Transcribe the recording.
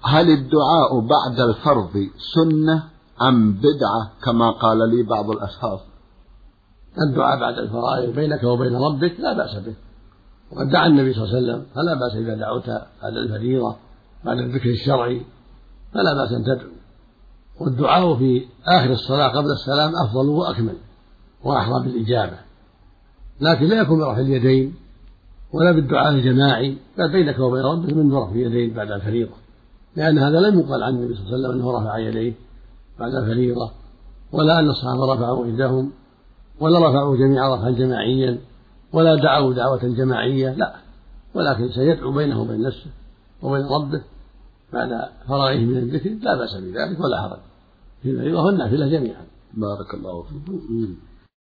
هل الدعاء بعد الفرض سنة أم بدعة كما قال لي بعض الأشخاص؟ الدعاء بعد الفرائض بينك وبين ربك لا بأس به، وقد دعا النبي صلى الله عليه وسلم، فلا بأس إذا دعوت بعد الفريضة بعد الذكر الشرعي فلا بأس أن تدعو. والدعاء في آخر الصلاة قبل السلام أفضل وأكمل وأحرى بالإجابة، لكن لا يكون برفع اليدين ولا بالدعاء الجماعي، بل بينك وبين ربك من برفع اليدين بعد الفريضة، لأن هذا لم يقل عن النبي صلى الله عليه وسلم أنه رفع يديه بعد الفريضة، ولا أن الصحابة رفعوا إيديهم، ولا رفعوا جميعا رفعا جماعيا، ولا دعوا دعوة جماعية، لا، ولكن سيدعو بينه وبين نفسه وبين ربه بعد فراغه من الذكر، لا بأس بذلك ولا حرج في الفريضة والنافلة جميعا. بارك الله فيكم.